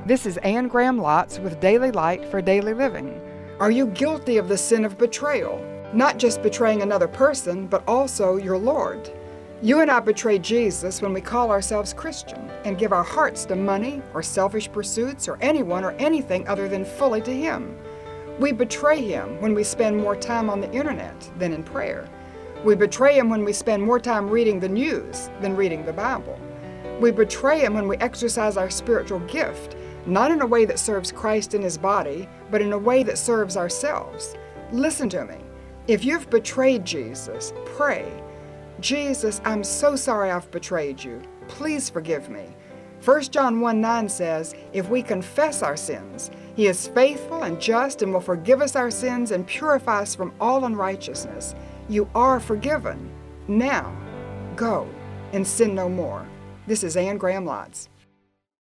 This is Anne Graham Lotz with Daily Light for Daily Living. Are you guilty of the sin of betrayal? Not just betraying another person, but also your Lord. You and I betray Jesus when we call ourselves Christian and give our hearts to money or selfish pursuits or anyone or anything other than fully to Him. We betray Him when we spend more time on the internet than in prayer. We betray Him when we spend more time reading the news than reading the Bible. We betray Him when we exercise our spiritual gift, not in a way that serves Christ and His body, but in a way that serves ourselves. Listen to me. If you've betrayed Jesus, pray, Jesus, I'm so sorry I've betrayed you. Please forgive me. 1 John 1:9 says, if we confess our sins, He is faithful and just and will forgive us our sins and purify us from all unrighteousness. You are forgiven. Now, go and sin no more. This is Anne Graham Lotz.